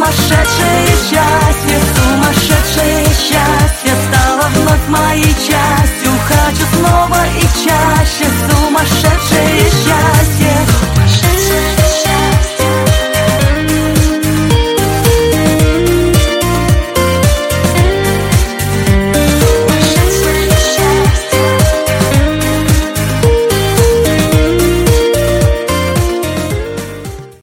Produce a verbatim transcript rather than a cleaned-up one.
сумасшедшее счастье, сумасшедшее счастье стало вновь моей частью. Хочу снова и чаще, сумасшедшее